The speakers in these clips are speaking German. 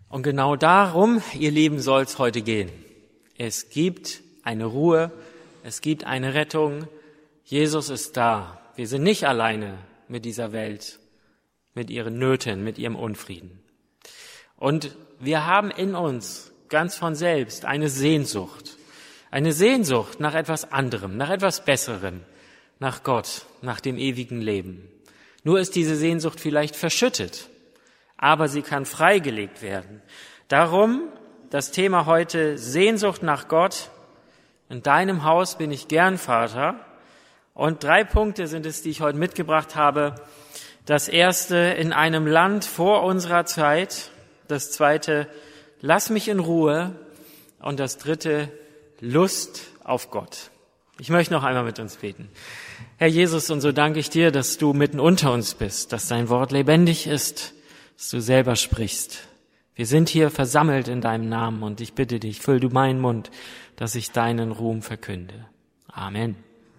Und genau darum, ihr Lieben, soll es heute gehen. Es gibt eine Ruhe, es gibt eine Rettung. Jesus ist da. Wir sind nicht alleine mit dieser Welt, mit ihren Nöten, mit ihrem Unfrieden. Und wir haben in uns ganz von selbst eine Sehnsucht nach etwas anderem, nach etwas Besserem, nach Gott, nach dem ewigen Leben. Nur ist diese Sehnsucht vielleicht verschüttet, aber sie kann freigelegt werden. Darum das Thema heute: Sehnsucht nach Gott. In deinem Haus bin ich gern, Vater. Und 3 Punkte sind es, die ich heute mitgebracht habe. Das erste: in einem Land vor unserer Zeit. Das zweite: lass mich in Ruhe. Und das dritte: Lust auf Gott. Ich möchte noch einmal mit uns beten. Herr Jesus, und so danke ich dir, dass du mitten unter uns bist, dass dein Wort lebendig ist, dass du selber sprichst. Wir sind hier versammelt in deinem Namen und ich bitte dich, füll du meinen Mund, dass ich deinen Ruhm verkünde. Amen.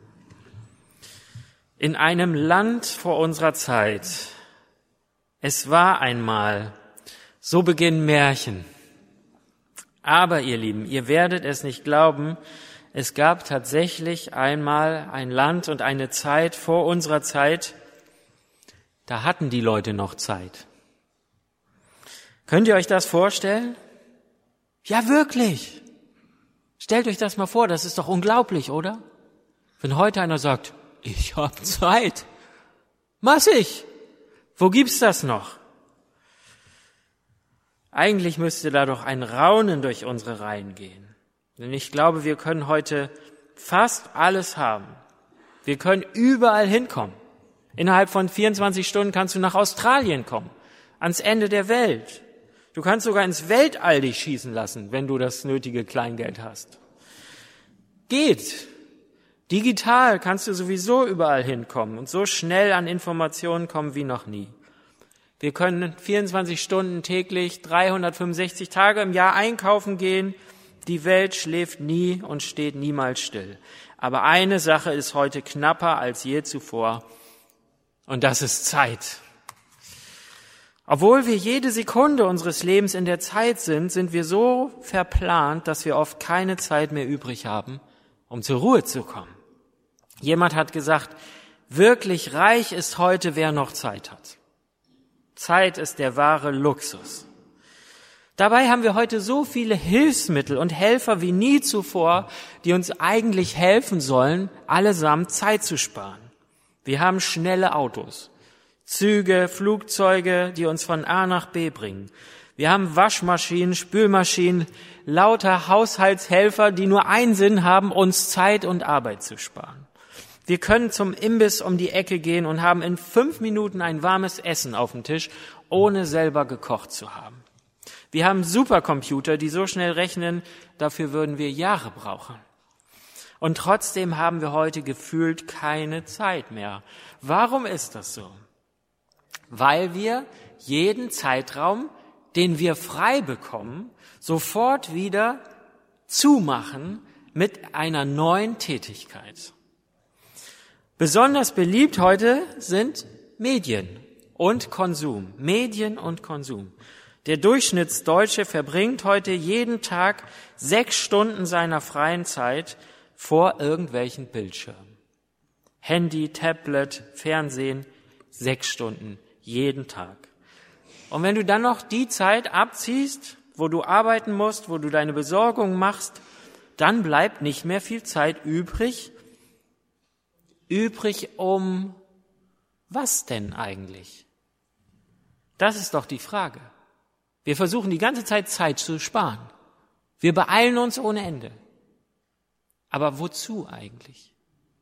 In einem Land vor unserer Zeit. Es war einmal, so beginnen Märchen. Aber ihr Lieben, ihr werdet es nicht glauben, es gab tatsächlich einmal ein Land und eine Zeit vor unserer Zeit, da hatten die Leute noch Zeit. Könnt ihr euch das vorstellen? Ja, wirklich. Stellt euch das mal vor, das ist doch unglaublich, oder? Wenn heute einer sagt, ich habe Zeit. Massig. Wo gibt's das noch? Eigentlich müsste da doch ein Raunen durch unsere Reihen gehen. Denn ich glaube, wir können heute fast alles haben. Wir können überall hinkommen. Innerhalb von 24 Stunden kannst du nach Australien kommen, ans Ende der Welt. Du kannst sogar ins Weltall dich schießen lassen, wenn du das nötige Kleingeld hast. Geht. Digital kannst du sowieso überall hinkommen und so schnell an Informationen kommen wie noch nie. Wir können 24 Stunden täglich, 365 Tage im Jahr einkaufen gehen. Die Welt schläft nie und steht niemals still. Aber eine Sache ist heute knapper als je zuvor, und das ist Zeit. Obwohl wir jede Sekunde unseres Lebens in der Zeit sind, sind wir so verplant, dass wir oft keine Zeit mehr übrig haben, um zur Ruhe zu kommen. Jemand hat gesagt, wirklich reich ist heute, wer noch Zeit hat. Zeit ist der wahre Luxus. Dabei haben wir heute so viele Hilfsmittel und Helfer wie nie zuvor, die uns eigentlich helfen sollen, allesamt Zeit zu sparen. Wir haben schnelle Autos, Züge, Flugzeuge, die uns von A nach B bringen. Wir haben Waschmaschinen, Spülmaschinen, lauter Haushaltshelfer, die nur einen Sinn haben, uns Zeit und Arbeit zu sparen. Wir können zum Imbiss um die Ecke gehen und haben in 5 Minuten ein warmes Essen auf dem Tisch, ohne selber gekocht zu haben. Wir haben Supercomputer, die so schnell rechnen, dafür würden wir Jahre brauchen. Und trotzdem haben wir heute gefühlt keine Zeit mehr. Warum ist das so? Weil wir jeden Zeitraum, den wir frei bekommen, sofort wieder zumachen mit einer neuen Tätigkeit. Besonders beliebt heute sind Medien und Konsum. Medien und Konsum. Der Durchschnittsdeutsche verbringt heute jeden Tag 6 Stunden seiner freien Zeit vor irgendwelchen Bildschirmen. Handy, Tablet, Fernsehen, 6 Stunden jeden Tag. Und wenn du dann noch die Zeit abziehst, wo du arbeiten musst, wo du deine Besorgung machst, dann bleibt nicht mehr viel Zeit übrig, um was denn eigentlich? Das ist doch die Frage. Wir versuchen die ganze Zeit zu sparen. Wir beeilen uns ohne Ende. Aber wozu eigentlich?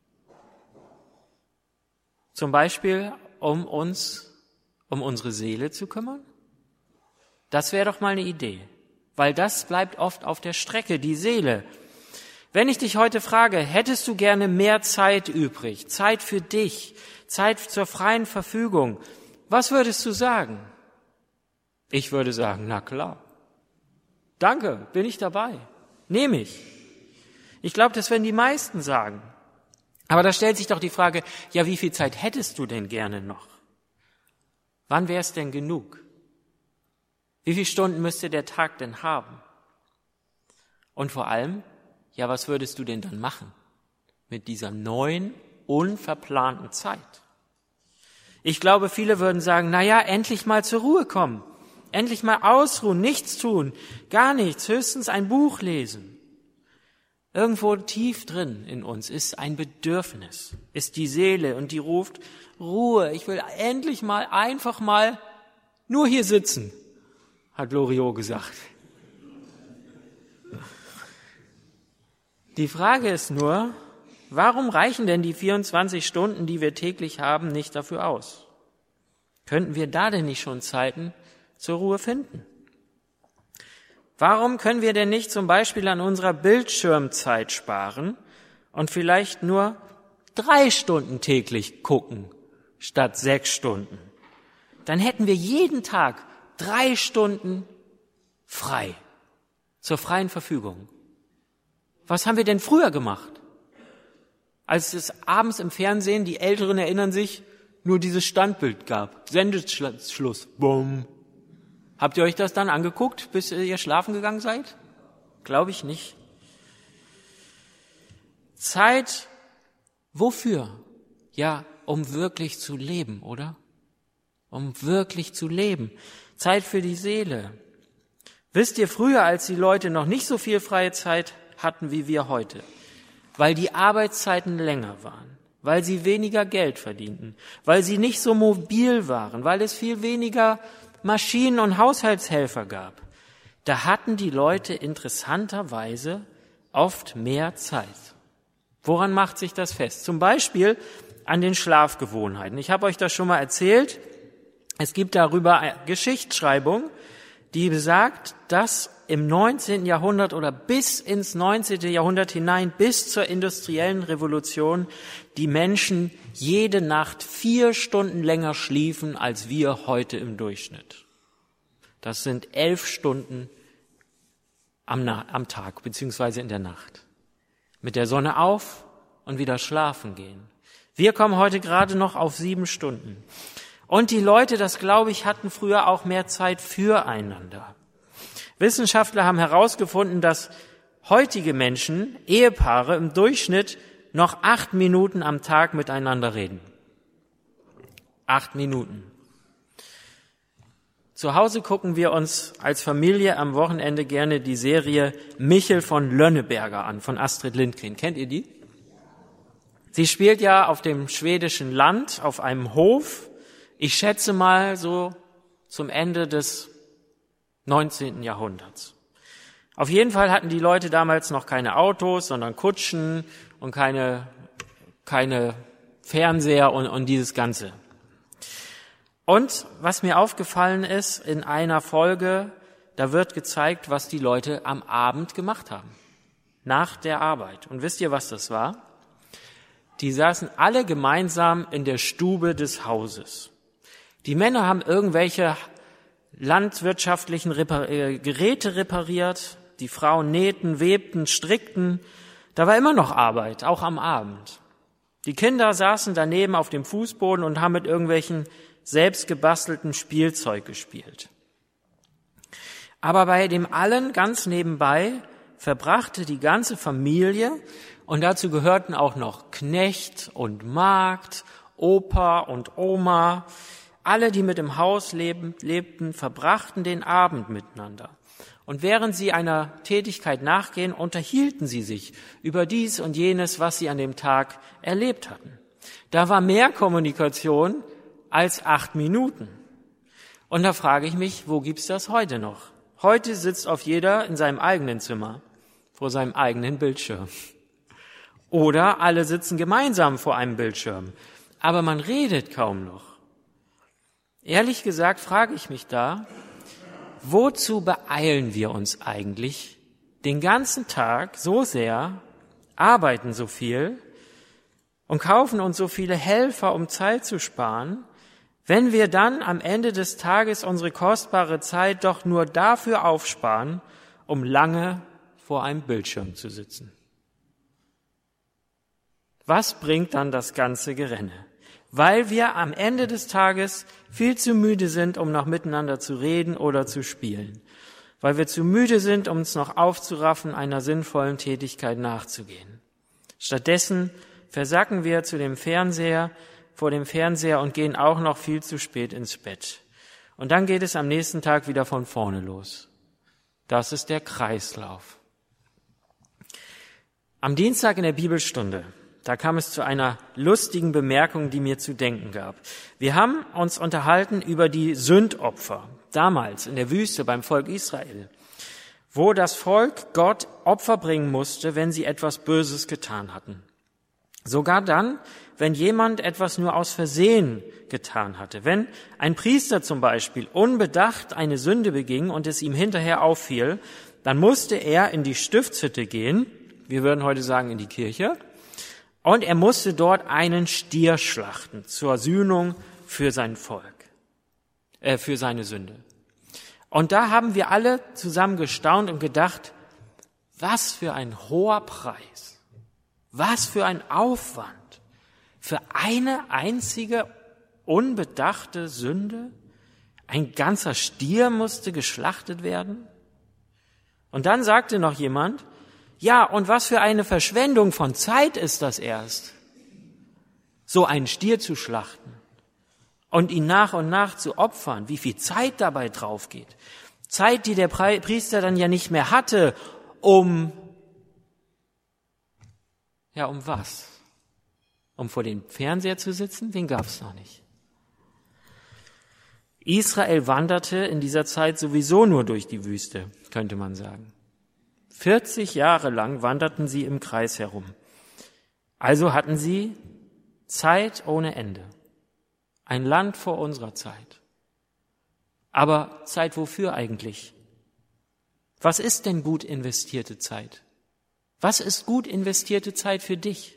Zum Beispiel, um unsere Seele zu kümmern? Das wäre doch mal eine Idee. Weil das bleibt oft auf der Strecke, die Seele. Wenn ich dich heute frage, hättest du gerne mehr Zeit übrig, Zeit für dich, Zeit zur freien Verfügung, was würdest du sagen? Ich würde sagen, na klar. Danke, bin ich dabei. Nehme ich. Ich glaube, das werden die meisten sagen. Aber da stellt sich doch die Frage, ja, wie viel Zeit hättest du denn gerne noch? Wann wäre es denn genug? Wie viele Stunden müsste der Tag denn haben? Und vor allem, ja, was würdest du denn dann machen mit dieser neuen, unverplanten Zeit? Ich glaube, viele würden sagen, endlich mal zur Ruhe kommen, endlich mal ausruhen, nichts tun, gar nichts, höchstens ein Buch lesen. Irgendwo tief drin in uns ist ein Bedürfnis, ist die Seele und die ruft, Ruhe, ich will endlich mal einfach mal nur hier sitzen, hat Loriot gesagt. Die Frage ist nur, warum reichen denn die 24 Stunden, die wir täglich haben, nicht dafür aus? Könnten wir da denn nicht schon Zeiten zur Ruhe finden? Warum können wir denn nicht zum Beispiel an unserer Bildschirmzeit sparen und vielleicht nur 3 Stunden täglich gucken, statt 6 Stunden? Dann hätten wir jeden Tag 3 Stunden frei, zur freien Verfügung. Was haben wir denn früher gemacht? Als es abends im Fernsehen, die Älteren erinnern sich, nur dieses Standbild gab. Sendeschluss. Bumm. Habt ihr euch das dann angeguckt, bis ihr schlafen gegangen seid? Glaube ich nicht. Zeit, wofür? Ja, um wirklich zu leben, oder? Um wirklich zu leben. Zeit für die Seele. Wisst ihr, früher, als die Leute noch nicht so viel freie Zeit hatten wie wir heute, weil die Arbeitszeiten länger waren, weil sie weniger Geld verdienten, weil sie nicht so mobil waren, weil es viel weniger Maschinen- und Haushaltshelfer gab, da hatten die Leute interessanterweise oft mehr Zeit. Woran macht sich das fest? Zum Beispiel an den Schlafgewohnheiten. Ich habe euch das schon mal erzählt. Es gibt darüber eine Geschichtsschreibung, die besagt, dass im 19. Jahrhundert oder bis ins 19. Jahrhundert hinein, bis zur industriellen Revolution, die Menschen jede Nacht 4 Stunden länger schliefen als wir heute im Durchschnitt. Das sind 11 Stunden am Tag beziehungsweise in der Nacht. Mit der Sonne auf und wieder schlafen gehen. Wir kommen heute gerade noch auf 7 Stunden. Und die Leute, das glaube ich, hatten früher auch mehr Zeit füreinander. Wissenschaftler haben herausgefunden, dass heutige Menschen, Ehepaare, im Durchschnitt noch 8 Minuten am Tag miteinander reden. 8 Minuten. Zu Hause gucken wir uns als Familie am Wochenende gerne die Serie Michel von Lönneberger an, von Astrid Lindgren. Kennt ihr die? Sie spielt ja auf dem schwedischen Land, auf einem Hof. Ich schätze mal so zum Ende des 19. Jahrhunderts. Auf jeden Fall hatten die Leute damals noch keine Autos, sondern Kutschen und keine Fernseher und dieses Ganze. Und was mir aufgefallen ist, in einer Folge, da wird gezeigt, was die Leute am Abend gemacht haben, nach der Arbeit. Und wisst ihr, was das war? Die saßen alle gemeinsam in der Stube des Hauses. Die Männer haben irgendwelche landwirtschaftlichen Geräte repariert, die Frauen nähten, webten, strickten. Da war immer noch Arbeit, auch am Abend. Die Kinder saßen daneben auf dem Fußboden und haben mit irgendwelchen selbstgebastelten Spielzeug gespielt. Aber bei dem allen ganz nebenbei verbrachte die ganze Familie, und dazu gehörten auch noch Knecht und Magd, Opa und Oma, alle, die mit im Haus lebten, verbrachten den Abend miteinander. Und während sie einer Tätigkeit nachgehen, unterhielten sie sich über dies und jenes, was sie an dem Tag erlebt hatten. Da war mehr Kommunikation als 8 Minuten. Und da frage ich mich, wo gibt's das heute noch? Heute sitzt oft jeder in seinem eigenen Zimmer, vor seinem eigenen Bildschirm. Oder alle sitzen gemeinsam vor einem Bildschirm. Aber man redet kaum noch. Ehrlich gesagt frage ich mich da, wozu beeilen wir uns eigentlich den ganzen Tag so sehr, arbeiten so viel und kaufen uns so viele Helfer, um Zeit zu sparen, wenn wir dann am Ende des Tages unsere kostbare Zeit doch nur dafür aufsparen, um lange vor einem Bildschirm zu sitzen? Was bringt dann das ganze Gerenne? weil wir am Ende des Tages viel zu müde sind, um noch miteinander zu reden oder zu spielen, weil wir zu müde sind, um uns noch aufzuraffen, einer sinnvollen Tätigkeit nachzugehen. Stattdessen versacken wir vor dem Fernseher und gehen auch noch viel zu spät ins Bett. Und dann geht es am nächsten Tag wieder von vorne los. Das ist der Kreislauf. Am Dienstag in der Bibelstunde, da kam es zu einer lustigen Bemerkung, die mir zu denken gab. Wir haben uns unterhalten über die Sündopfer, damals in der Wüste beim Volk Israel, wo das Volk Gott Opfer bringen musste, wenn sie etwas Böses getan hatten. Sogar dann, wenn jemand etwas nur aus Versehen getan hatte. Wenn ein Priester zum Beispiel unbedacht eine Sünde beging und es ihm hinterher auffiel, dann musste er in die Stiftshütte gehen, wir würden heute sagen in die Kirche, und er musste dort einen Stier schlachten zur Sühnung für sein Volk, für seine Sünde. Und da haben wir alle zusammen gestaunt und gedacht, was für ein hoher Preis, was für ein Aufwand für eine einzige unbedachte Sünde. Ein ganzer Stier musste geschlachtet werden. Und dann sagte noch jemand, ja, und was für eine Verschwendung von Zeit ist das erst, so einen Stier zu schlachten und ihn nach und nach zu opfern, wie viel Zeit dabei drauf geht. Zeit, die der Priester dann ja nicht mehr hatte, um was? Um vor dem Fernseher zu sitzen? Den gab's noch nicht. Israel wanderte in dieser Zeit sowieso nur durch die Wüste, könnte man sagen. 40 Jahre lang wanderten sie im Kreis herum. Also hatten sie Zeit ohne Ende. Ein Land vor unserer Zeit. Aber Zeit wofür eigentlich? Was ist denn gut investierte Zeit? Was ist gut investierte Zeit für dich?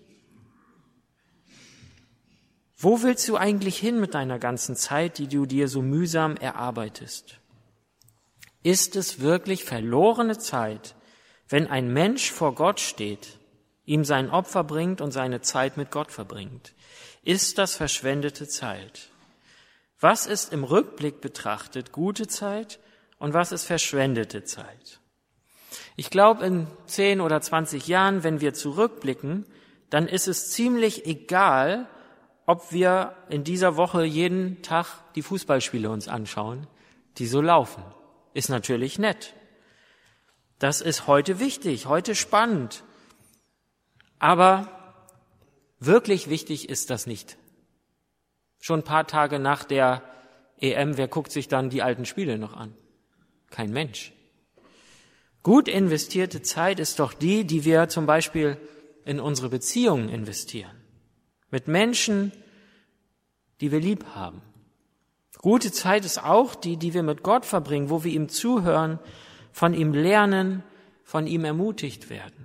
Wo willst du eigentlich hin mit deiner ganzen Zeit, die du dir so mühsam erarbeitest? Ist es wirklich verlorene Zeit, wenn ein Mensch vor Gott steht, ihm sein Opfer bringt und seine Zeit mit Gott verbringt? Ist das verschwendete Zeit? Was ist im Rückblick betrachtet gute Zeit und was ist verschwendete Zeit? Ich glaube, in 10 oder 20 Jahren, wenn wir zurückblicken, dann ist es ziemlich egal, ob wir in dieser Woche jeden Tag die Fußballspiele uns anschauen, die so laufen. Ist natürlich nett. Das ist heute wichtig, heute spannend. Aber wirklich wichtig ist das nicht. Schon ein paar Tage nach der EM, wer guckt sich dann die alten Spiele noch an? Kein Mensch. Gut investierte Zeit ist doch die, die wir zum Beispiel in unsere Beziehungen investieren. Mit Menschen, die wir lieb haben. Gute Zeit ist auch die, die wir mit Gott verbringen, wo wir ihm zuhören, von ihm lernen, von ihm ermutigt werden.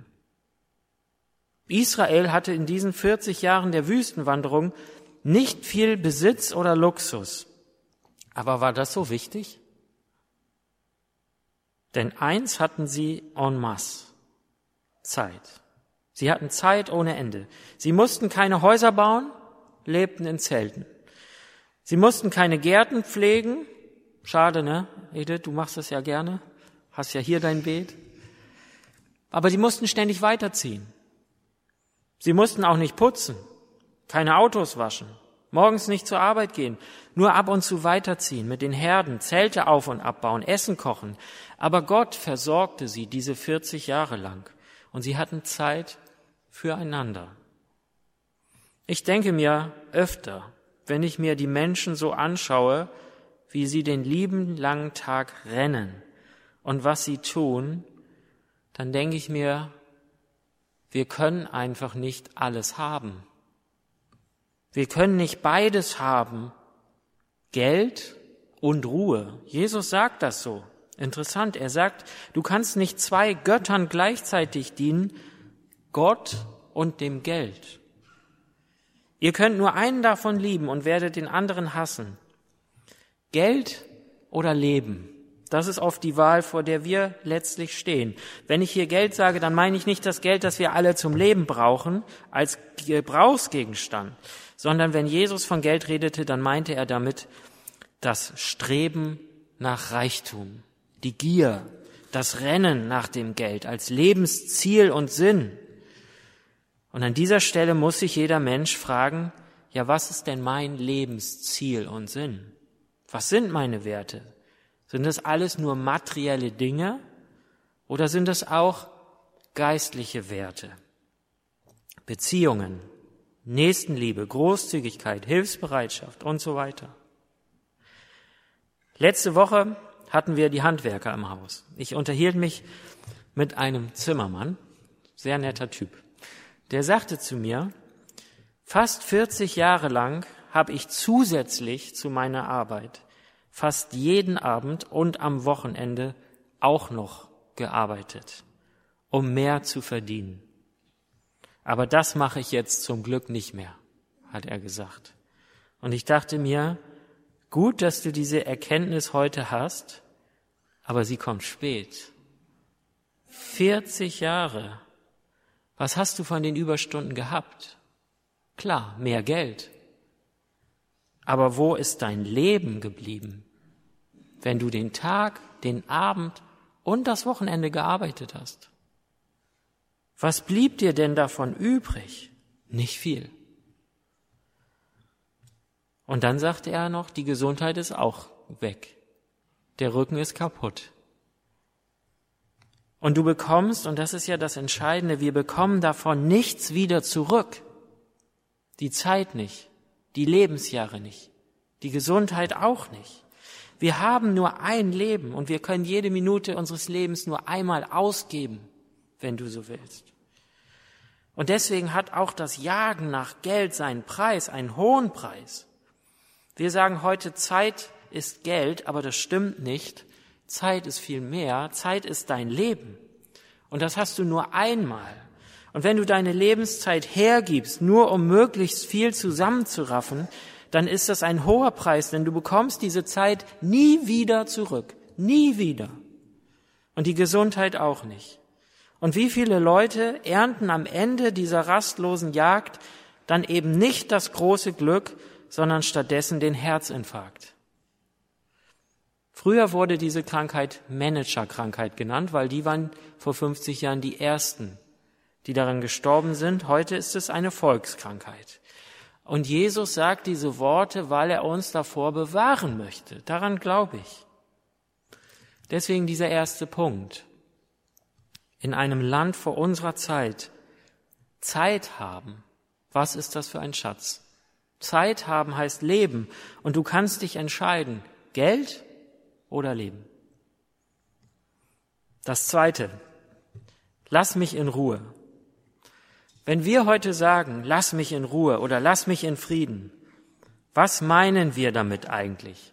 Israel hatte in diesen 40 Jahren der Wüstenwanderung nicht viel Besitz oder Luxus. Aber war das so wichtig? Denn eins hatten sie en masse: Zeit. Sie hatten Zeit ohne Ende. Sie mussten keine Häuser bauen, lebten in Zelten. Sie mussten keine Gärten pflegen. Schade, ne? Edith, du machst das ja gerne. Hast ja hier dein Beet. Aber sie mussten ständig weiterziehen. Sie mussten auch nicht putzen, keine Autos waschen, morgens nicht zur Arbeit gehen, nur ab und zu weiterziehen, mit den Herden, Zelte auf- und abbauen, Essen kochen. Aber Gott versorgte sie diese 40 Jahre lang und sie hatten Zeit füreinander. Ich denke mir öfter, wenn ich mir die Menschen so anschaue, wie sie den lieben langen Tag rennen und was sie tun, dann denke ich mir, wir können einfach nicht alles haben. Wir können nicht beides haben, Geld und Ruhe. Jesus sagt das so. Interessant, er sagt, du kannst nicht 2 Göttern gleichzeitig dienen, Gott und dem Geld. Ihr könnt nur einen davon lieben und werdet den anderen hassen. Geld oder Leben? Das ist oft die Wahl, vor der wir letztlich stehen. Wenn ich hier Geld sage, dann meine ich nicht das Geld, das wir alle zum Leben brauchen, als Gebrauchsgegenstand, sondern wenn Jesus von Geld redete, dann meinte er damit das Streben nach Reichtum, die Gier, das Rennen nach dem Geld als Lebensziel und Sinn. Und an dieser Stelle muss sich jeder Mensch fragen, ja, was ist denn mein Lebensziel und Sinn? Was sind meine Werte? Sind das alles nur materielle Dinge oder sind das auch geistliche Werte? Beziehungen, Nächstenliebe, Großzügigkeit, Hilfsbereitschaft und so weiter. Letzte Woche hatten wir die Handwerker im Haus. Ich unterhielt mich mit einem Zimmermann, sehr netter Typ. Der sagte zu mir, fast 40 Jahre lang habe ich zusätzlich zu meiner Arbeit fast jeden Abend und am Wochenende auch noch gearbeitet, um mehr zu verdienen. Aber das mache ich jetzt zum Glück nicht mehr, hat er gesagt. Und ich dachte mir, gut, dass du diese Erkenntnis heute hast, aber sie kommt spät. 40 Jahre. Was hast du von den Überstunden gehabt? Klar, mehr Geld. Aber wo ist dein Leben geblieben, wenn du den Tag, den Abend und das Wochenende gearbeitet hast? Was blieb dir denn davon übrig? Nicht viel. Und dann sagte er noch, die Gesundheit ist auch weg. Der Rücken ist kaputt. Und du bekommst, und das ist ja das Entscheidende, wir bekommen davon nichts wieder zurück. Die Zeit nicht, die Lebensjahre nicht, die Gesundheit auch nicht. Wir haben nur ein Leben und wir können jede Minute unseres Lebens nur einmal ausgeben, wenn du so willst. Und deswegen hat auch das Jagen nach Geld seinen Preis, einen hohen Preis. Wir sagen heute, Zeit ist Geld, aber das stimmt nicht. Zeit ist viel mehr. Zeit ist dein Leben. Und das hast du nur einmal. Und wenn du deine Lebenszeit hergibst, nur um möglichst viel zusammenzuraffen, dann ist das ein hoher Preis, denn du bekommst diese Zeit nie wieder zurück. Nie wieder. Und die Gesundheit auch nicht. Und wie viele Leute ernten am Ende dieser rastlosen Jagd dann eben nicht das große Glück, sondern stattdessen den Herzinfarkt. Früher wurde diese Krankheit Managerkrankheit genannt, weil die waren vor 50 Jahren die ersten, die daran gestorben sind. Heute ist es eine Volkskrankheit. Und Jesus sagt diese Worte, weil er uns davor bewahren möchte. Daran glaube ich. Deswegen dieser erste Punkt. In einem Land vor unserer Zeit Zeit haben. Was ist das für ein Schatz? Zeit haben heißt Leben. Und du kannst dich entscheiden, Geld oder Leben. Das Zweite, lass mich in Ruhe. Wenn wir heute sagen, lass mich in Ruhe oder lass mich in Frieden, was meinen wir damit eigentlich?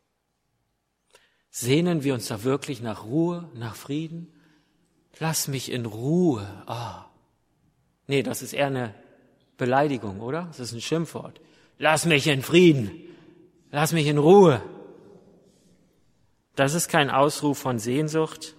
Sehnen wir uns da wirklich nach Ruhe, nach Frieden? Lass mich in Ruhe. Nee, das ist eher eine Beleidigung, oder? Das ist ein Schimpfwort. Lass mich in Frieden. Lass mich in Ruhe. Das ist kein Ausruf von Sehnsucht.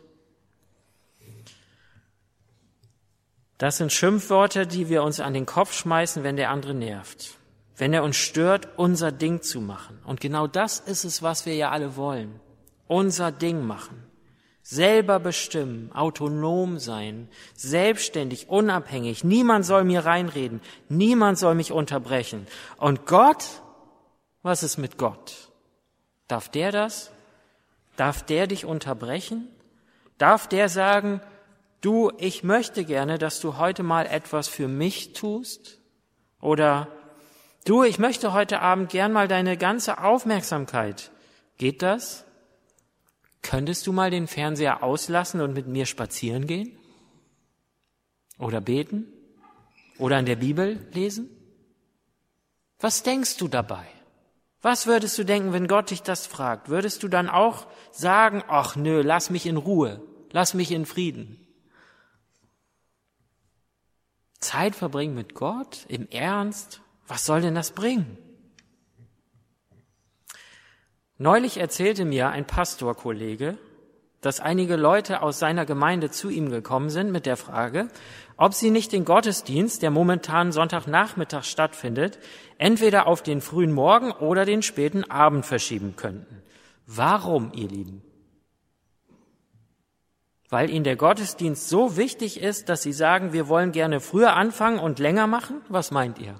Das sind Schimpfworte, die wir uns an den Kopf schmeißen, wenn der andere nervt. Wenn er uns stört, unser Ding zu machen. Und genau das ist es, was wir ja alle wollen. Unser Ding machen. Selber bestimmen, autonom sein, selbstständig, unabhängig. Niemand soll mir reinreden. Niemand soll mich unterbrechen. Und Gott? Was ist mit Gott? Darf der das? Darf der dich unterbrechen? Darf der sagen, du, ich möchte gerne, dass du heute mal etwas für mich tust? Oder du, ich möchte heute Abend gern mal deine ganze Aufmerksamkeit. Geht das? Könntest du mal den Fernseher auslassen und mit mir spazieren gehen? Oder beten? Oder in der Bibel lesen? Was denkst du dabei? Was würdest du denken, wenn Gott dich das fragt? Würdest du dann auch sagen, ach nö, lass mich in Ruhe, lass mich in Frieden? Zeit verbringen mit Gott, im Ernst? Was soll denn das bringen? Neulich erzählte mir ein Pastorkollege, dass einige Leute aus seiner Gemeinde zu ihm gekommen sind mit der Frage, ob sie nicht den Gottesdienst, der momentan Sonntagnachmittag stattfindet, entweder auf den frühen Morgen oder den späten Abend verschieben könnten. Warum, ihr Lieben? Weil ihnen der Gottesdienst so wichtig ist, dass sie sagen, wir wollen gerne früher anfangen und länger machen? Was meint ihr?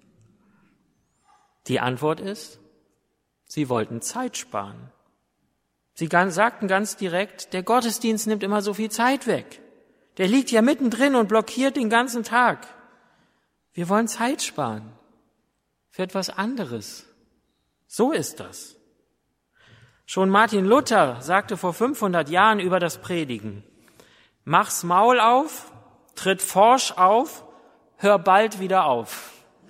Die Antwort ist, sie wollten Zeit sparen. Sie sagten ganz direkt, der Gottesdienst nimmt immer so viel Zeit weg. Der liegt ja mittendrin und blockiert den ganzen Tag. Wir wollen Zeit sparen für etwas anderes. So ist das. Schon Martin Luther sagte vor 500 Jahren über das Predigen: Mach's Maul auf, tritt forsch auf, hör bald wieder auf.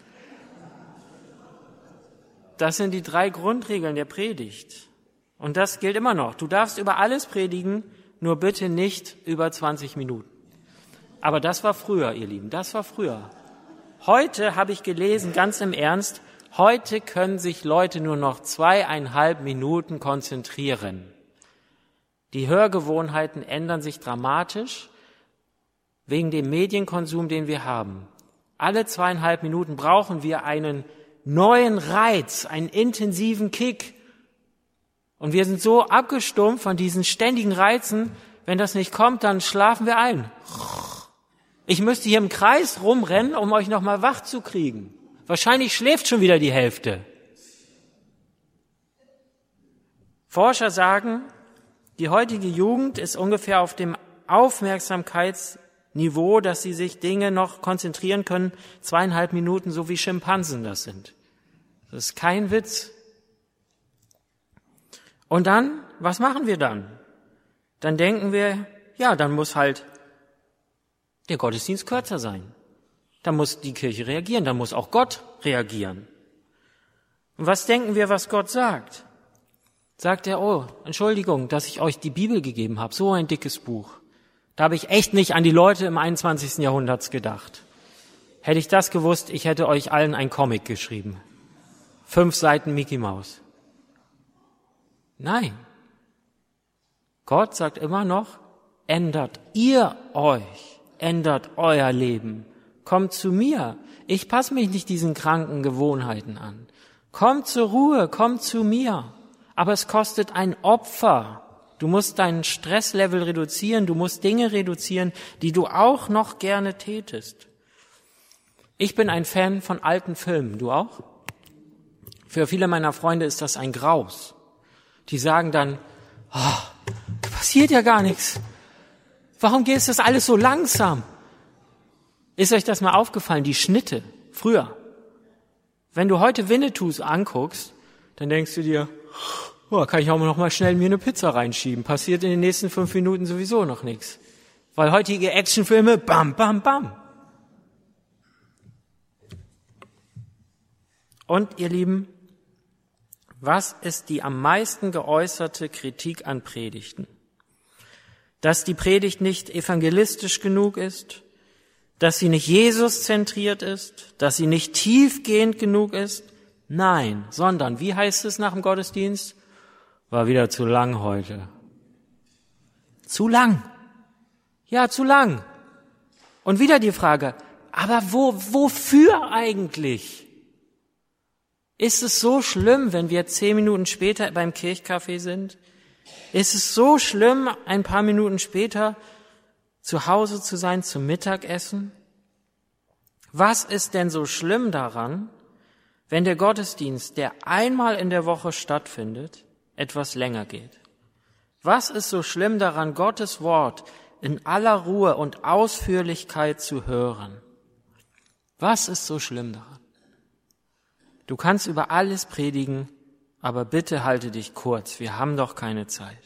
Das sind die 3 Grundregeln der Predigt. Und das gilt immer noch. Du darfst über alles predigen, nur bitte nicht über 20 Minuten. Aber das war früher, ihr Lieben, das war früher. Heute habe ich gelesen, ganz im Ernst, heute können sich Leute nur noch 2,5 Minuten konzentrieren. Die Hörgewohnheiten ändern sich dramatisch wegen dem Medienkonsum, den wir haben. Alle 2,5 Minuten brauchen wir einen neuen Reiz, einen intensiven Kick. Und wir sind so abgestumpft von diesen ständigen Reizen, wenn das nicht kommt, dann schlafen wir ein. Ich müsste hier im Kreis rumrennen, um euch nochmal wach zu kriegen. Wahrscheinlich schläft schon wieder die Hälfte. Forscher sagen, die heutige Jugend ist ungefähr auf dem Aufmerksamkeitsniveau, dass sie sich Dinge noch konzentrieren können, 2,5 Minuten, so wie Schimpansen das sind. Das ist kein Witz. Und dann, was machen wir dann? Dann denken wir, ja, dann muss halt der Gottesdienst kürzer sein. Dann muss die Kirche reagieren, dann muss auch Gott reagieren. Und was denken wir, was Gott sagt? Sagt er, oh, Entschuldigung, dass ich euch die Bibel gegeben habe, so ein dickes Buch. Da habe ich echt nicht an die Leute im 21. Jahrhundert gedacht. Hätte ich das gewusst, ich hätte euch allen ein Comic geschrieben. 5 Seiten Mickey Maus. Nein. Gott sagt immer noch, ändert ihr euch, ändert euer Leben. Kommt zu mir. Ich passe mich nicht diesen kranken Gewohnheiten an. Kommt zur Ruhe, kommt zu mir. Aber es kostet ein Opfer. Du musst deinen Stresslevel reduzieren, du musst Dinge reduzieren, die du auch noch gerne tätest. Ich bin ein Fan von alten Filmen. Du auch? Für viele meiner Freunde ist das ein Graus. Die sagen dann, da passiert ja gar nichts. Warum geht das alles so langsam? Ist euch das mal aufgefallen, die Schnitte früher? Wenn du heute Winnetous anguckst, dann denkst du dir, kann ich auch noch mal schnell mir eine Pizza reinschieben. Passiert in den nächsten 5 Minuten sowieso noch nichts. Weil heutige Actionfilme, bam, bam, bam. Und ihr Lieben, was ist die am meisten geäußerte Kritik an Predigten? Dass die Predigt nicht evangelistisch genug ist, dass sie nicht Jesus-zentriert ist, dass sie nicht tiefgehend genug ist? Nein, sondern, wie heißt es nach dem Gottesdienst? War wieder zu lang heute. Zu lang. Ja, zu lang. Und wieder die Frage, aber wofür eigentlich? Ist es so schlimm, wenn wir 10 Minuten später beim Kirchcafé sind? Ist es so schlimm, ein paar Minuten später zu Hause zu sein zum Mittagessen? Was ist denn so schlimm daran, wenn der Gottesdienst, der einmal in der Woche stattfindet, etwas länger geht? Was ist so schlimm daran, Gottes Wort in aller Ruhe und Ausführlichkeit zu hören? Was ist so schlimm daran? Du kannst über alles predigen, aber bitte halte dich kurz, wir haben doch keine Zeit.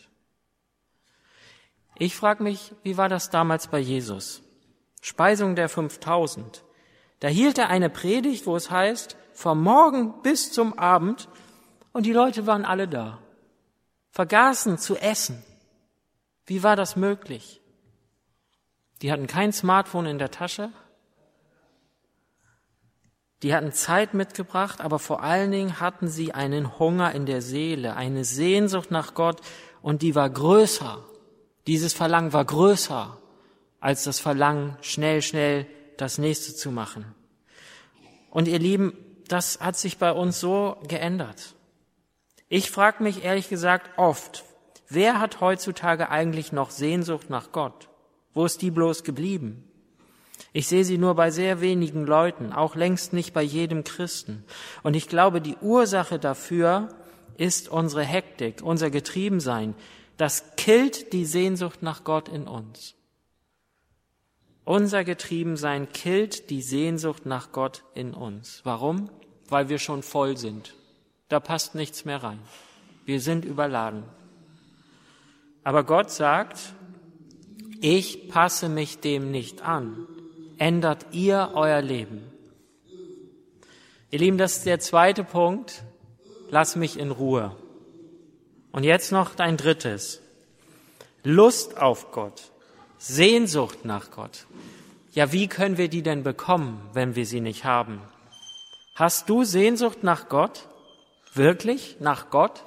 Ich frage mich, wie war das damals bei Jesus? Speisung der 5000. Da hielt er eine Predigt, wo es heißt, vom Morgen bis zum Abend, und die Leute waren alle da. Vergaßen zu essen. Wie war das möglich? Die hatten kein Smartphone in der Tasche. Die hatten Zeit mitgebracht, aber vor allen Dingen hatten sie einen Hunger in der Seele, eine Sehnsucht nach Gott, und die war größer. Dieses Verlangen war größer als das Verlangen, schnell das Nächste zu machen. Und ihr Lieben, das hat sich bei uns so geändert. Ich frage mich ehrlich gesagt oft, wer hat heutzutage eigentlich noch Sehnsucht nach Gott? Wo ist die bloß geblieben? Ich sehe sie nur bei sehr wenigen Leuten, auch längst nicht bei jedem Christen. Und ich glaube, die Ursache dafür ist unsere Hektik, unser Getriebensein. Das killt die Sehnsucht nach Gott in uns. Unser Getriebensein killt die Sehnsucht nach Gott in uns. Warum? Weil wir schon voll sind. Da passt nichts mehr rein. Wir sind überladen. Aber Gott sagt, ich passe mich dem nicht an. Ändert ihr euer Leben. Ihr Lieben, das ist der zweite Punkt. Lass mich in Ruhe. Und jetzt noch ein drittes. Lust auf Gott. Sehnsucht nach Gott. Ja, wie können wir die denn bekommen, wenn wir sie nicht haben? Hast du Sehnsucht nach Gott? Wirklich? Nach Gott?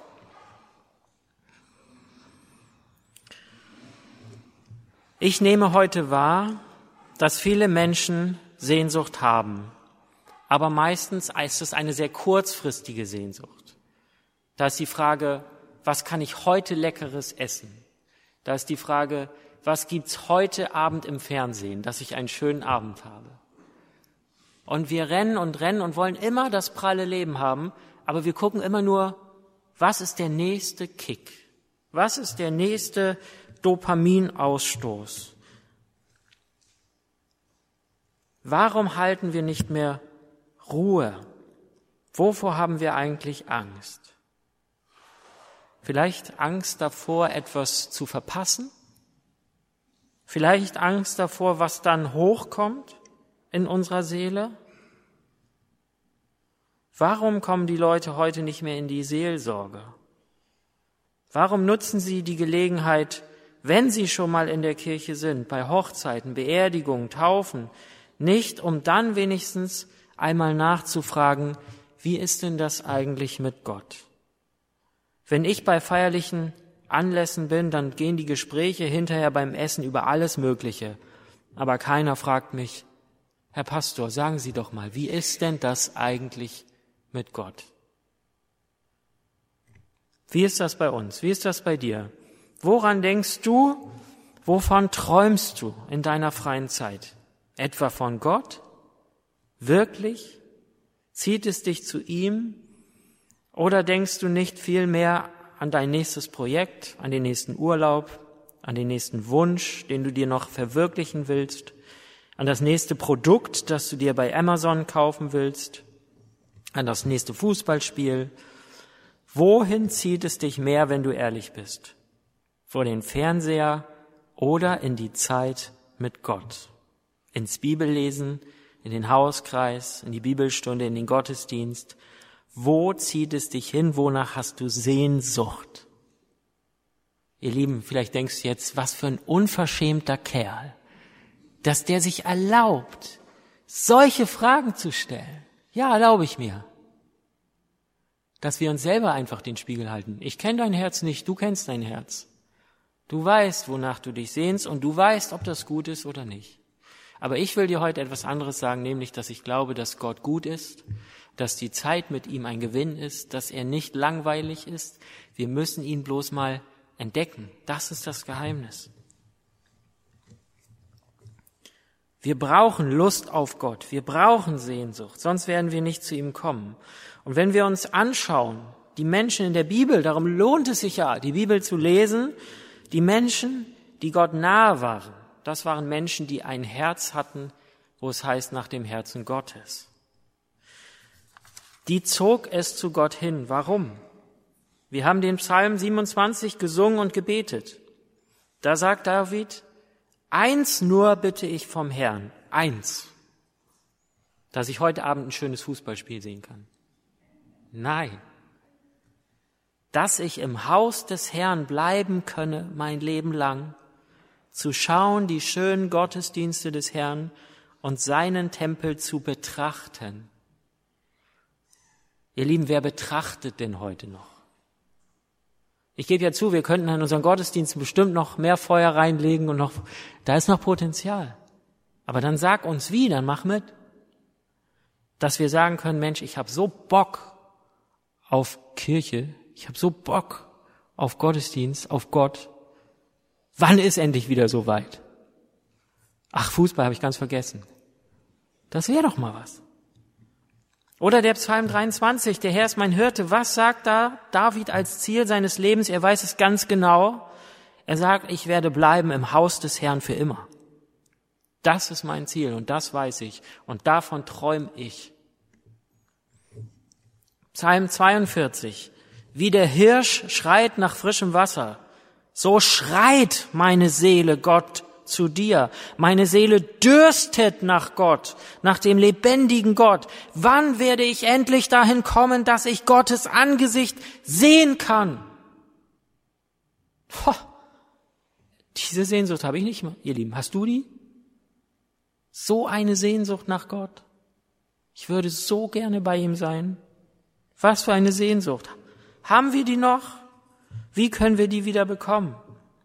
Ich nehme heute wahr, dass viele Menschen Sehnsucht haben. Aber meistens ist es eine sehr kurzfristige Sehnsucht. Da ist die Frage, was kann ich heute Leckeres essen? Da ist die Frage, was gibt's heute Abend im Fernsehen, dass ich einen schönen Abend habe? Und wir rennen und wollen immer das pralle Leben haben, aber wir gucken immer nur, was ist der nächste Kick? Was ist der nächste Dopaminausstoß? Warum halten wir nicht mehr Ruhe? Wovor haben wir eigentlich Angst? Vielleicht Angst davor, etwas zu verpassen? Vielleicht Angst davor, was dann hochkommt in unserer Seele? Warum kommen die Leute heute nicht mehr in die Seelsorge? Warum nutzen sie die Gelegenheit, wenn sie schon mal in der Kirche sind, bei Hochzeiten, Beerdigungen, Taufen, nicht, um dann wenigstens einmal nachzufragen, wie ist denn das eigentlich mit Gott? Wenn ich bei feierlichen Anlässen bin, dann gehen die Gespräche hinterher beim Essen über alles Mögliche. Aber keiner fragt mich, Herr Pastor, sagen Sie doch mal, wie ist denn das eigentlich mit Gott? Wie ist das bei uns? Wie ist das bei dir? Woran denkst du? Wovon träumst du in deiner freien Zeit? Etwa von Gott? Wirklich? Zieht es dich zu ihm? Oder denkst du nicht viel mehr an dein nächstes Projekt, an den nächsten Urlaub, an den nächsten Wunsch, den du dir noch verwirklichen willst, an das nächste Produkt, das du dir bei Amazon kaufen willst, an das nächste Fußballspiel? Wohin zieht es dich mehr, wenn du ehrlich bist? Vor den Fernseher oder in die Zeit mit Gott? Ins Bibellesen, in den Hauskreis, in die Bibelstunde, in den Gottesdienst. Wo zieht es dich hin? Wonach hast du Sehnsucht? Ihr Lieben, vielleicht denkst du jetzt, was für ein unverschämter Kerl, dass der sich erlaubt, solche Fragen zu stellen. Ja, erlaube ich mir. Dass wir uns selber einfach den Spiegel halten. Ich kenne dein Herz nicht, du kennst dein Herz. Du weißt, wonach du dich sehnst, und du weißt, ob das gut ist oder nicht. Aber ich will dir heute etwas anderes sagen, nämlich, dass ich glaube, dass Gott gut ist, dass die Zeit mit ihm ein Gewinn ist, dass er nicht langweilig ist. Wir müssen ihn bloß mal entdecken. Das ist das Geheimnis. Wir brauchen Lust auf Gott. Wir brauchen Sehnsucht. Sonst werden wir nicht zu ihm kommen. Und wenn wir uns anschauen, die Menschen in der Bibel, darum lohnt es sich ja, die Bibel zu lesen, die Menschen, die Gott nahe waren, das waren Menschen, die ein Herz hatten, wo es heißt, nach dem Herzen Gottes. Die zog es zu Gott hin. Warum? Wir haben den Psalm 27 gesungen und gebetet. Da sagt David, eins nur bitte ich vom Herrn, eins, dass ich heute Abend ein schönes Fußballspiel sehen kann. Nein, dass ich im Haus des Herrn bleiben könne mein Leben lang, zu schauen die schönen Gottesdienste des Herrn und seinen Tempel zu betrachten. Ihr Lieben, wer betrachtet denn heute noch? Ich gebe ja zu, wir könnten an unseren Gottesdiensten bestimmt noch mehr Feuer reinlegen und da ist noch Potenzial. Aber dann sag uns wie, dann mach mit. Dass wir sagen können, Mensch, ich habe so Bock auf Kirche, ich habe so Bock auf Gottesdienst, auf Gott. Wann ist endlich wieder so weit? Ach, Fußball habe ich ganz vergessen. Das wäre doch mal was. Oder der Psalm 23, der Herr ist mein Hirte. Was sagt da David als Ziel seines Lebens? Er weiß es ganz genau. Er sagt, ich werde bleiben im Haus des Herrn für immer. Das ist mein Ziel und das weiß ich und davon träume ich. Psalm 42. Wie der Hirsch schreit nach frischem Wasser, so schreit meine Seele Gott zu dir. Meine Seele dürstet nach Gott, nach dem lebendigen Gott. Wann werde ich endlich dahin kommen, dass ich Gottes Angesicht sehen kann? Diese Sehnsucht habe ich nicht mehr, ihr Lieben. Hast du die? So eine Sehnsucht nach Gott. Ich würde so gerne bei ihm sein. Was für eine Sehnsucht. Haben wir die noch? Wie können wir die wieder bekommen?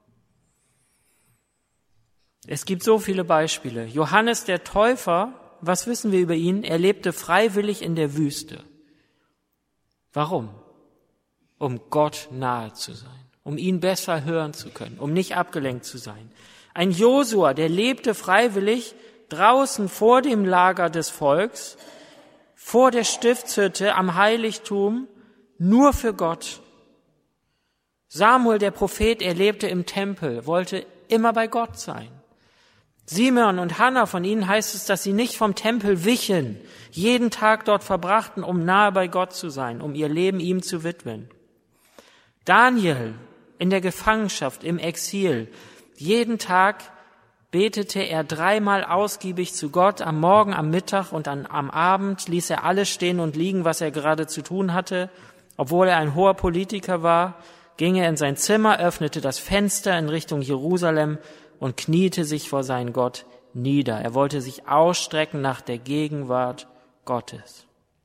Es gibt so viele Beispiele. Johannes der Täufer, was wissen wir über ihn? Er lebte freiwillig in der Wüste. Warum? Um Gott nahe zu sein, um ihn besser hören zu können, um nicht abgelenkt zu sein. Ein Josua, der lebte freiwillig draußen vor dem Lager des Volks, vor der Stiftshütte am Heiligtum, nur für Gott. Samuel, der Prophet, er lebte im Tempel, wollte immer bei Gott sein. Simeon und Hannah, von ihnen heißt es, dass sie nicht vom Tempel wichen, jeden Tag dort verbrachten, um nahe bei Gott zu sein, um ihr Leben ihm zu widmen. Daniel in der Gefangenschaft, im Exil, jeden Tag betete er 3-mal ausgiebig zu Gott, am Morgen, am Mittag und am Abend ließ er alles stehen und liegen, was er gerade zu tun hatte. Obwohl er ein hoher Politiker war, ging er in sein Zimmer, öffnete das Fenster in Richtung Jerusalem und kniete sich vor seinen Gott nieder. Er wollte sich ausstrecken nach der Gegenwart Gottes.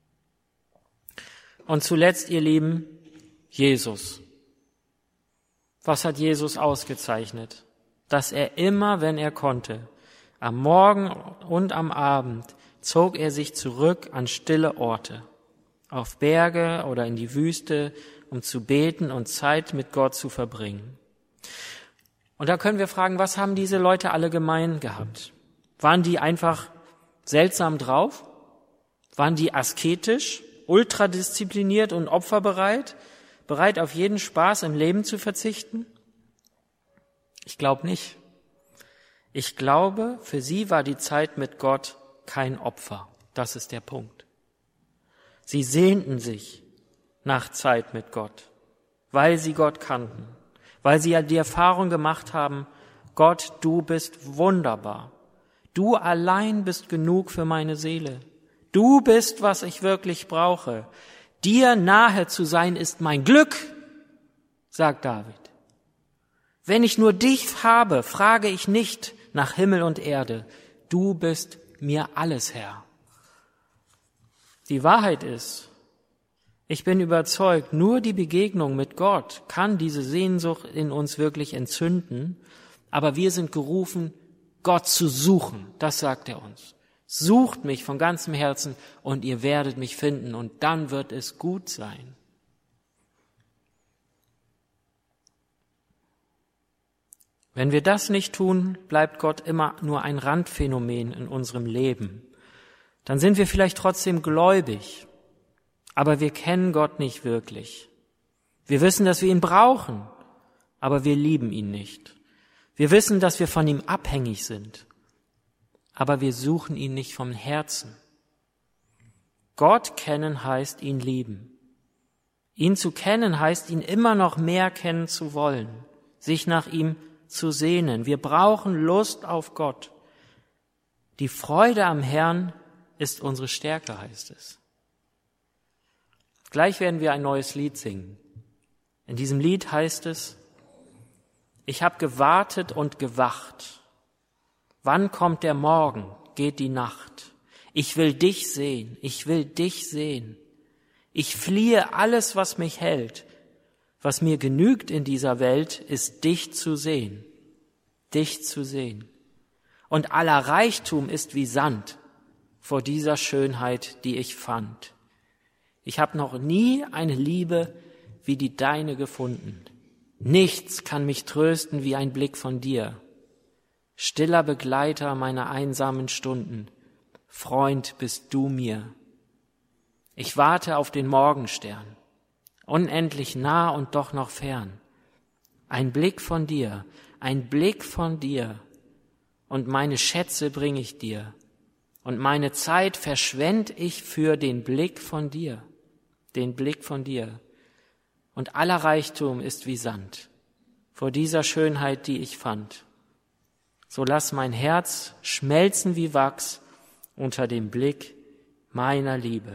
Und zuletzt, ihr Lieben, Jesus. Was hat Jesus ausgezeichnet? Dass er immer, wenn er konnte, am Morgen und am Abend, zog er sich zurück an stille Orte, auf Berge oder in die Wüste, um zu beten und Zeit mit Gott zu verbringen. Und da können wir fragen, was haben diese Leute alle gemein gehabt? Waren die einfach seltsam drauf? Waren die asketisch, ultradiszipliniert und opferbereit, bereit auf jeden Spaß im Leben zu verzichten? Ich glaube nicht. Ich glaube, für sie war die Zeit mit Gott kein Opfer. Das ist der Punkt. Sie sehnten sich nach Zeit mit Gott, weil sie Gott kannten. Weil sie ja die Erfahrung gemacht haben, Gott, du bist wunderbar. Du allein bist genug für meine Seele. Du bist, was ich wirklich brauche. Dir nahe zu sein ist mein Glück, sagt David. Wenn ich nur dich habe, frage ich nicht nach Himmel und Erde. Du bist mir alles, Herr. Die Wahrheit ist, ich bin überzeugt, nur die Begegnung mit Gott kann diese Sehnsucht in uns wirklich entzünden. Aber wir sind gerufen, Gott zu suchen. Das sagt er uns. Sucht mich von ganzem Herzen und ihr werdet mich finden und dann wird es gut sein. Wenn wir das nicht tun, bleibt Gott immer nur ein Randphänomen in unserem Leben. Dann sind wir vielleicht trotzdem gläubig. Aber wir kennen Gott nicht wirklich. Wir wissen, dass wir ihn brauchen, aber wir lieben ihn nicht. Wir wissen, dass wir von ihm abhängig sind, aber wir suchen ihn nicht vom Herzen. Gott kennen heißt ihn lieben. Ihn zu kennen heißt ihn immer noch mehr kennen zu wollen, sich nach ihm zu sehnen. Wir brauchen Lust auf Gott. Die Freude am Herrn ist unsere Stärke, heißt es. Gleich werden wir ein neues Lied singen. In diesem Lied heißt es, ich habe gewartet und gewacht. Wann kommt der Morgen, geht die Nacht? Ich will dich sehen, ich will dich sehen. Ich fliehe alles, was mich hält. Was mir genügt in dieser Welt, ist dich zu sehen. Dich zu sehen. Und aller Reichtum ist wie Sand vor dieser Schönheit, die ich fand. Ich habe noch nie eine Liebe wie die deine gefunden. Nichts kann mich trösten wie ein Blick von dir. Stiller Begleiter meiner einsamen Stunden. Freund bist du mir. Ich warte auf den Morgenstern. Unendlich nah und doch noch fern. Ein Blick von dir, ein Blick von dir. Und meine Schätze bring ich dir. Und meine Zeit verschwend ich für den Blick von dir. Den Blick von dir. Und aller Reichtum ist wie Sand vor dieser Schönheit, die ich fand. So lass mein Herz schmelzen wie Wachs unter dem Blick meiner Liebe.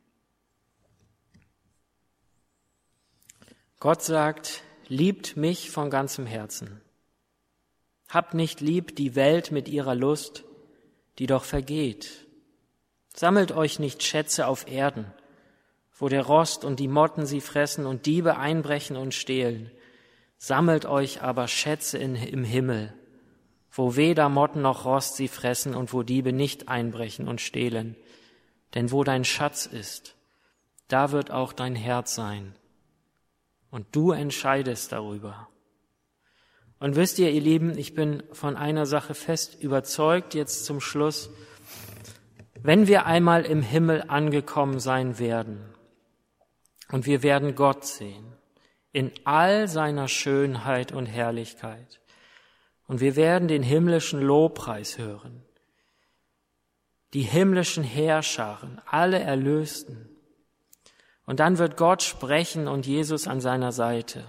Gott sagt, liebt mich von ganzem Herzen. Habt nicht lieb die Welt mit ihrer Lust, die doch vergeht. Sammelt euch nicht Schätze auf Erden, wo der Rost und die Motten sie fressen und Diebe einbrechen und stehlen. Sammelt euch aber Schätze im Himmel, wo weder Motten noch Rost sie fressen und wo Diebe nicht einbrechen und stehlen. Denn wo dein Schatz ist, da wird auch dein Herz sein. Und du entscheidest darüber. Und wisst ihr, ihr Lieben, ich bin von einer Sache fest überzeugt, jetzt zum Schluss. Wenn wir einmal im Himmel angekommen sein werden und wir werden Gott sehen, in all seiner Schönheit und Herrlichkeit, und wir werden den himmlischen Lobpreis hören, die himmlischen Heerscharen, alle Erlösten, und dann wird Gott sprechen und Jesus an seiner Seite.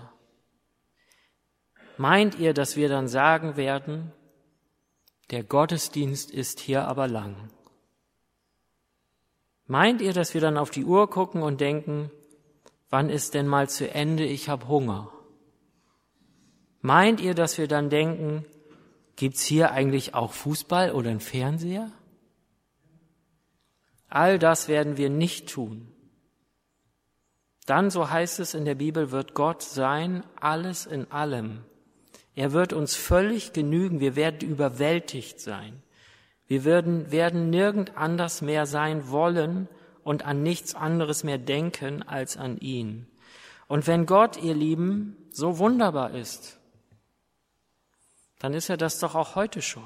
Meint ihr, dass wir dann sagen werden, der Gottesdienst ist hier aber lang? Meint ihr, dass wir dann auf die Uhr gucken und denken, wann ist denn mal zu Ende, ich habe Hunger? Meint ihr, dass wir dann denken, gibt's hier eigentlich auch Fußball oder einen Fernseher? All das werden wir nicht tun. Dann, so heißt es in der Bibel, wird Gott sein, alles in allem. Er wird uns völlig genügen, wir werden überwältigt sein. Wir werden nirgend anders mehr sein wollen und an nichts anderes mehr denken als an ihn. Und wenn Gott, ihr Lieben, so wunderbar ist, dann ist er das doch auch heute schon.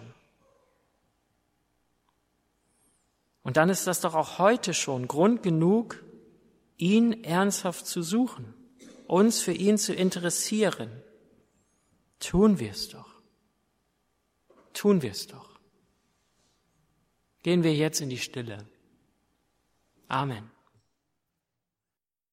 Und dann ist das doch auch heute schon Grund genug, ihn ernsthaft zu suchen, uns für ihn zu interessieren. Tun wir es doch. Tun wir es doch. Gehen wir jetzt in die Stille. Amen.